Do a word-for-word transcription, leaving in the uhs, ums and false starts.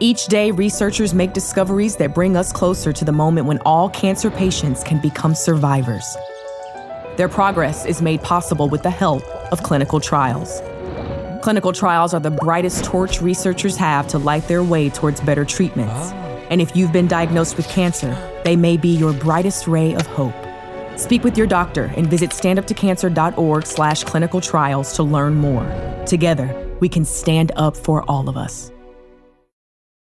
Each day, researchers make discoveries that bring us closer to the moment when all cancer patients can become survivors. Their progress is made possible with the help of clinical trials. Clinical trials are the brightest torch researchers have to light their way towards better treatments. And if you've been diagnosed with cancer, they may be your brightest ray of hope. Speak with your doctor and visit standuptocancer.org slash clinical trials to learn more. Together, we can stand up for all of us.